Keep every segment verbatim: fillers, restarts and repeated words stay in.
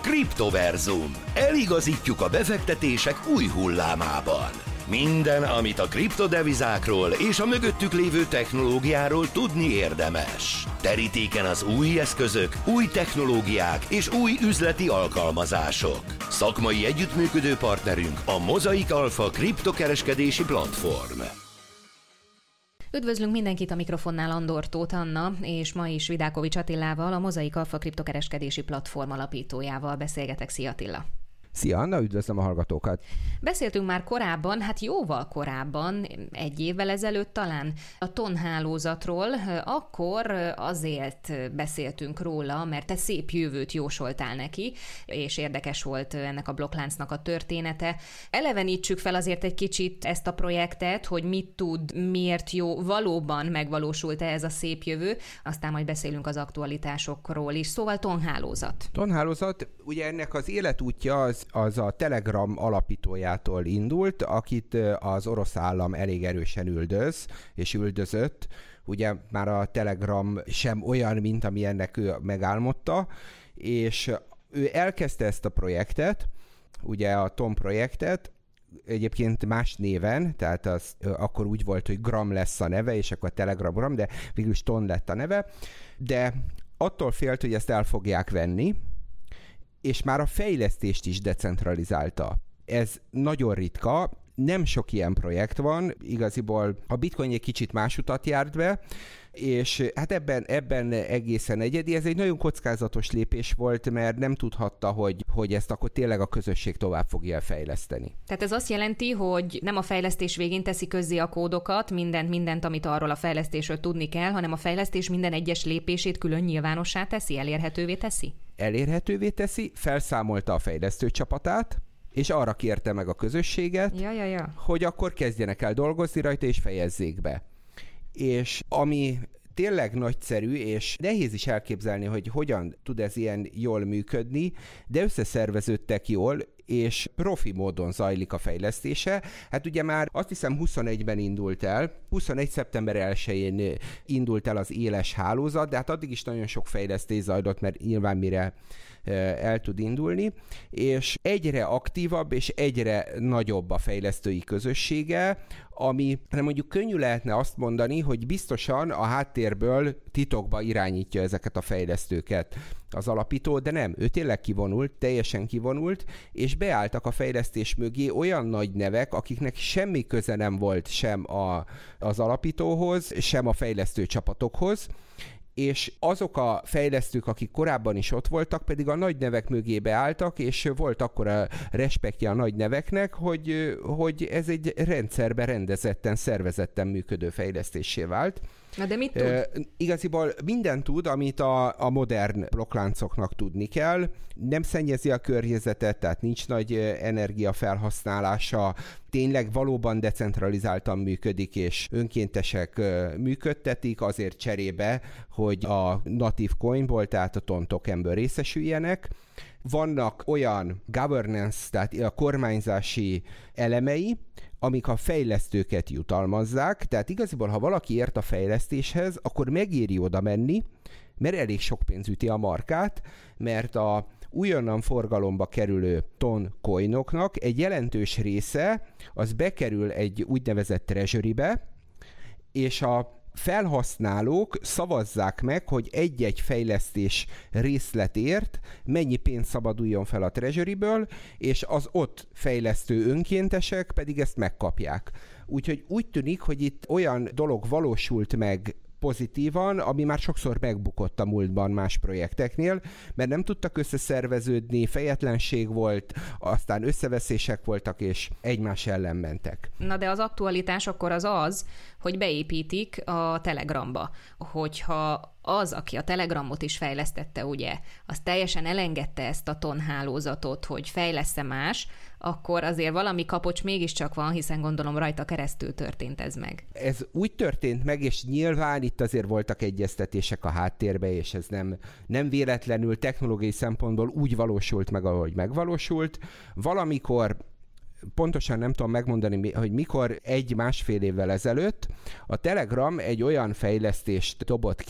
Kriptoverzum. Eligazítjuk a befektetések új hullámában. Minden, amit a kriptodevizákról és a mögöttük lévő technológiáról tudni érdemes. Terítéken az új eszközök, új technológiák és új üzleti alkalmazások. Szakmai együttműködő partnerünk a Mozaik Alpha kriptokereskedési platform. Üdvözlünk mindenkit, a mikrofonnál Andor Tóth Anna, és ma is Vidákovics Attilával, a Mozaik Alpha kriptokereskedési platform alapítójával beszélgetek. Szia Attila! Szia Anna, üdvözlöm a hallgatókat! Beszéltünk már korábban, hát jóval korábban, egy évvel ezelőtt talán a TON hálózatról, akkor azért beszéltünk róla, mert te szép jövőt jósoltál neki, és érdekes volt ennek a blokkláncnak a története. Elevenítsük fel azért egy kicsit ezt a projektet, hogy mit tud, miért jó, valóban megvalósult-e ez a szép jövő, aztán majd beszélünk az aktualitásokról is. Szóval TON hálózat. TON hálózat, ugye ennek az életútja az az a Telegram alapítójától indult, akit az orosz állam elég erősen üldöz, és üldözött. Ugye már a Telegram sem olyan, mint ami ennek ő megálmodta, és ő elkezdte ezt a projektet, ugye a TON projektet, egyébként más néven, tehát az akkor úgy volt, hogy Gram lesz a neve, és akkor a Telegram Gram, de végülis TON lett a neve, de attól félt, hogy ezt el fogják venni, és már a fejlesztést is decentralizálta. Ez nagyon ritka, nem sok ilyen projekt van, igaziból a Bitcoin egy kicsit más utat járt be, és hát ebben, ebben egészen egyedi. Ez egy nagyon kockázatos lépés volt, mert nem tudhatta, hogy, hogy ezt akkor tényleg a közösség tovább fogja fejleszteni. Tehát ez azt jelenti, hogy nem a fejlesztés végén teszi közzé a kódokat, mindent, mindent, amit arról a fejlesztésről tudni kell, hanem a fejlesztés minden egyes lépését külön nyilvánossá teszi, elérhetővé teszi? Elérhetővé teszi, felszámolta a fejlesztő csapatát, és arra kérte meg a közösséget, ja, ja, ja. hogy akkor kezdjenek el dolgozni rajta, és fejezzék be. És ami tényleg nagyszerű, és nehéz is elképzelni, hogy hogyan tud ez ilyen jól működni, de összeszerveződtek jól, és profi módon zajlik a fejlesztése. Hát ugye már azt hiszem huszonegyben indult el, huszonegy szeptember elsején indult el az éles hálózat, de hát addig is nagyon sok fejlesztés zajlott, mert nyilván mire el tud indulni, és egyre aktívabb és egyre nagyobb a fejlesztői közössége, ami mondjuk könnyű lehetne azt mondani, hogy biztosan a háttérből titokba irányítja ezeket a fejlesztőket az alapító, de nem, ő tényleg kivonult, teljesen kivonult, és beálltak a fejlesztés mögé olyan nagy nevek, akiknek semmi köze nem volt sem a, az alapítóhoz, sem a fejlesztő csapatokhoz, és azok a fejlesztők, akik korábban is ott voltak, pedig a nagy nevek mögé beálltak, és volt akkora respektje a nagy neveknek, hogy, hogy ez egy rendszerbe rendezetten, szervezetten működő fejlesztésé vált. Na de mit tud? E, igaziból mindent tud, amit a, a modern blokkláncoknak tudni kell. Nem szennyezi a környezetet, tehát nincs nagy energiafelhasználása, tényleg valóban decentralizáltan működik, és önkéntesek működtetik azért cserébe, hogy a natív coinból, tehát a TON tokenből részesüljenek. Vannak olyan governance, tehát a kormányzási elemei, amik a fejlesztőket jutalmazzák, tehát igaziból, ha valaki ért a fejlesztéshez, akkor megéri oda menni, mert elég sok pénz üti a markát, mert a újonnan forgalomba kerülő TON coinoknak egy jelentős része az bekerül egy úgynevezett treasurybe, és a felhasználók szavazzák meg, hogy egy-egy fejlesztés részletért mennyi pénz szabaduljon fel a treasuryből, és az ott fejlesztő önkéntesek pedig ezt megkapják. Úgyhogy úgy tűnik, hogy itt olyan dolog valósult meg pozitívan, ami már sokszor megbukott a múltban más projekteknél, mert nem tudtak összeszerveződni, fejetlenség volt, aztán összeveszések voltak, és egymás ellen mentek. Na de az aktualitás akkor az az, hogy beépítik a Telegramba. Hogyha az, aki a Telegramot is fejlesztette, ugye, az teljesen elengedte ezt a TON hálózatot, hogy fejlessze más, akkor azért valami kapocs mégiscsak van, hiszen gondolom rajta keresztül történt ez meg. Ez úgy történt meg, és nyilván itt azért voltak egyeztetések a háttérbe, és ez nem, nem véletlenül technológiai szempontból úgy valósult meg, ahogy megvalósult. Valamikor pontosan nem tudom megmondani, hogy mikor egy-másfél évvel ezelőtt a Telegram egy olyan fejlesztést dobott ki,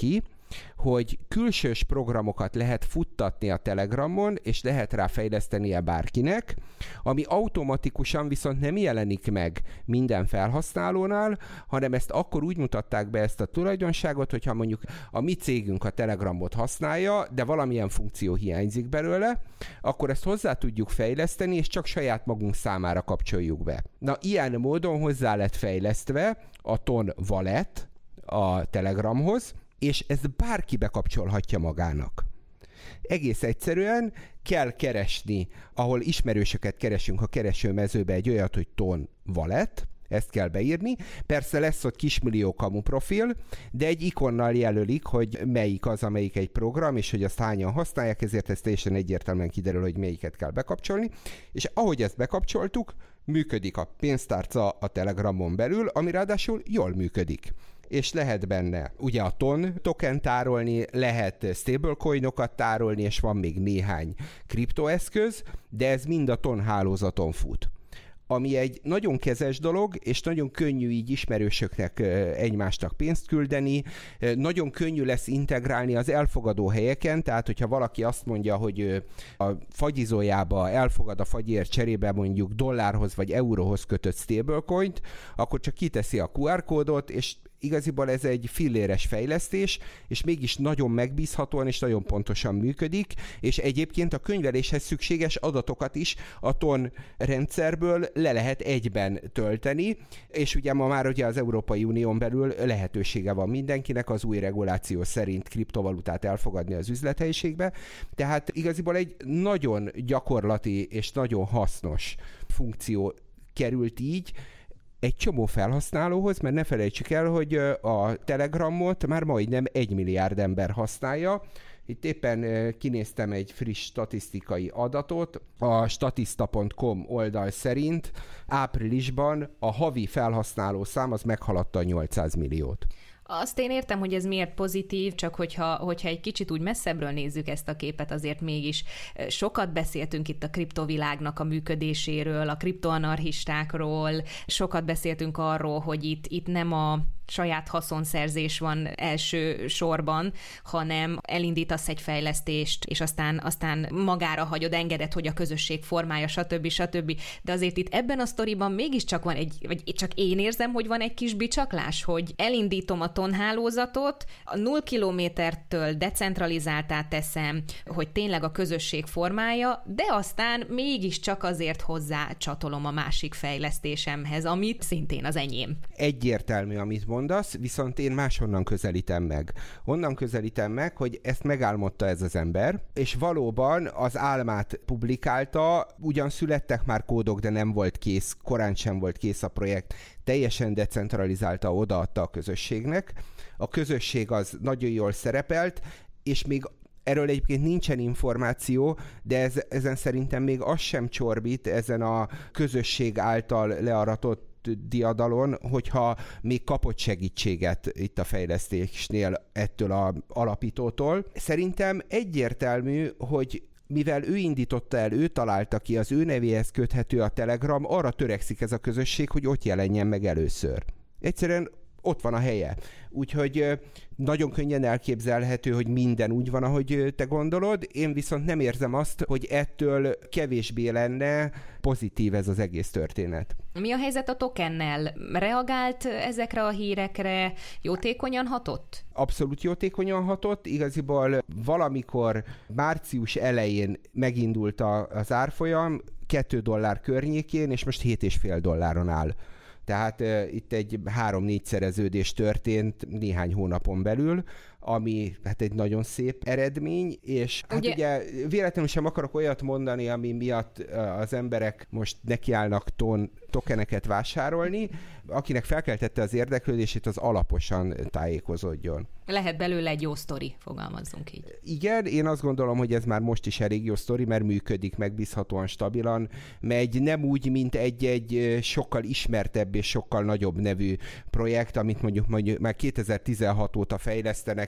hogy külsős programokat lehet futtatni a Telegramon, és lehet rá fejlesztenie bárkinek, ami automatikusan viszont nem jelenik meg minden felhasználónál, hanem ezt akkor úgy mutatták be ezt a tulajdonságot, hogyha mondjuk a mi cégünk a Telegramot használja, de valamilyen funkció hiányzik belőle, akkor ezt hozzá tudjuk fejleszteni, és csak saját magunk számára kapcsoljuk be. Na, ilyen módon hozzá lett fejlesztve a Ton Wallet a Telegramhoz, és ezt bárki bekapcsolhatja magának. Egész egyszerűen kell keresni, ahol ismerősöket keresünk a keresőmezőbe, egy olyat, hogy Ton Wallet, ezt kell beírni. Persze lesz ott kismillió kamu profil, de egy ikonnal jelölik, hogy melyik az, amelyik egy program, és hogy azt hányan használják, ezért ez teljesen egyértelműen kiderül, hogy melyiket kell bekapcsolni. És ahogy ezt bekapcsoltuk, működik a pénztárca a Telegramon belül, ami ráadásul jól működik. És lehet benne ugye a Ton token tárolni, lehet stablecoinokat tárolni, és van még néhány kriptoeszköz, de ez mind a Ton hálózaton fut. Ami egy nagyon kezes dolog, és nagyon könnyű így ismerősöknek egymásnak pénzt küldeni, nagyon könnyű lesz integrálni az elfogadó helyeken, tehát hogyha valaki azt mondja, hogy a fagyizójába elfogad a fagyért cserébe mondjuk dollárhoz vagy euróhoz kötött stablecoint, akkor csak kiteszi a kú er kódot, és igaziból ez egy filléres fejlesztés, és mégis nagyon megbízhatóan és nagyon pontosan működik, és egyébként a könyveléshez szükséges adatokat is a Ton rendszerből le lehet egyben tölteni, és ugye ma már ugye az Európai Unión belül lehetősége van mindenkinek az új reguláció szerint kriptovalutát elfogadni az üzlethelyiségbe, tehát igaziból egy nagyon gyakorlati és nagyon hasznos funkció került így egy csomó felhasználóhoz, mert ne felejtsük el, hogy a Telegramot már majdnem egy milliárd ember használja. Itt éppen kinéztem egy friss statisztikai adatot. A statista pont com oldal szerint áprilisban a havi felhasználó szám az meghaladta a nyolcszáz milliót. Azt én értem, hogy ez miért pozitív, csak hogyha, hogyha egy kicsit úgy messzebbről nézzük ezt a képet, azért mégis sokat beszéltünk itt a kriptovilágnak a működéséről, a kriptoanarchistákról, sokat beszéltünk arról, hogy itt, itt nem a saját haszonszerzés van első sorban, hanem elindítasz egy fejlesztést, és aztán, aztán magára hagyod, engeded, hogy a közösség formája, stb. stb. De azért itt ebben a sztoriban mégiscsak van egy, vagy csak én érzem, hogy van egy kis bicsaklás, hogy elindítom a Ton hálózatot, a null kilométertől decentralizáltá teszem, hogy tényleg a közösség formája, de aztán mégiscsak azért hozzá csatolom a másik fejlesztésemhez, amit szintén az enyém. Egyértelmű, amit mondasz, viszont én máshonnan közelítem meg. Onnan közelítem meg, hogy ezt megálmodta ez az ember, és valóban az álmát publikálta, ugyan születtek már kódok, de nem volt kész, korán sem volt kész a projekt, teljesen decentralizálta, odaadta a közösségnek. A közösség az nagyon jól szerepelt, és még erről egyébként nincsen információ, de ez, ezen szerintem még az sem csorbít ezen a közösség által learatott diadalon, hogyha még kapott segítséget itt a fejlesztésnél ettől az alapítótól. Szerintem egyértelmű, hogy mivel ő indította el, ő találta ki, az ő nevéhez köthető a Telegram, arra törekszik ez a közösség, hogy ott jelenjen meg először. Egyszerűen ott van a helye. Úgyhogy nagyon könnyen elképzelhető, hogy minden úgy van, ahogy te gondolod, én viszont nem érzem azt, hogy ettől kevésbé lenne pozitív ez az egész történet. Mi a helyzet a tokennel? Reagált ezekre a hírekre? Jótékonyan hatott? Abszolút jótékonyan hatott. Igaziból valamikor március elején megindult az árfolyam, két dollár környékén, és most hét és fél dolláron áll. Tehát uh, itt egy három-négyszereződés történt néhány hónapon belül, ami hát egy nagyon szép eredmény, és hát ugye, ugye véletlenül sem akarok olyat mondani, ami miatt uh, az emberek most nekiállnak ton tokeneket vásárolni, akinek felkeltette az érdeklődését, az alaposan tájékozódjon. Lehet belőle egy jó sztori, fogalmazzunk így. Igen, én azt gondolom, hogy ez már most is elég jó sztori, mert működik megbízhatóan, stabilan, megy nem úgy, mint egy-egy sokkal ismertebb és sokkal nagyobb nevű projekt, amit mondjuk, mondjuk már kétezer-tizenhat óta fejlesztenek,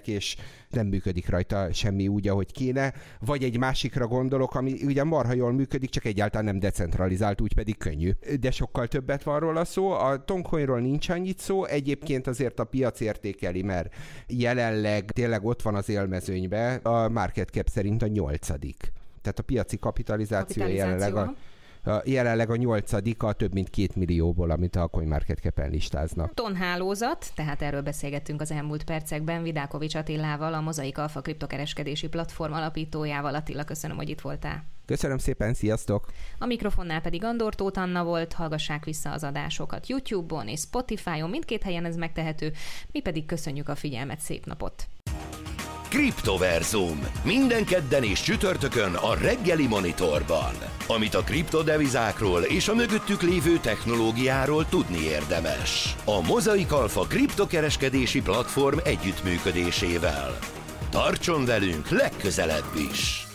működnek, és nem működik rajta semmi úgy, ahogy kéne. Vagy egy másikra gondolok, ami ugye marha jól működik, csak egyáltalán nem decentralizált, úgy pedig könnyű. De sokkal többet van róla szó. A Toncoinról nincs annyit szó, egyébként azért a piac értékeli, mert jelenleg tényleg ott van az élmezőnyben, a market cap szerint a nyolcadik. Tehát a piaci kapitalizáció, kapitalizáció. jelenleg a A, jelenleg a nyolcadik a több mint két millióból, amit a CoinMarketCap-en listáznak. Tonhálózat, tehát erről beszélgettünk az elmúlt percekben Vidákovics Attilával, a Mozaik Alpha kriptokereskedési platform alapítójával. Attila, köszönöm, hogy itt voltál. Köszönöm szépen, sziasztok! A mikrofonnál pedig Andor Tóth Anna volt, hallgassák vissza az adásokat YouTube-on és Spotify-on, mindkét helyen ez megtehető, mi pedig köszönjük a figyelmet, szép napot! Kriptoverzum. Minden kedden és csütörtökön a reggeli Monitorban. Amit a kriptodevizákról és a mögöttük lévő technológiáról tudni érdemes. A Mozaik Alpha kriptokereskedési platform együttműködésével. Tartson velünk legközelebb is!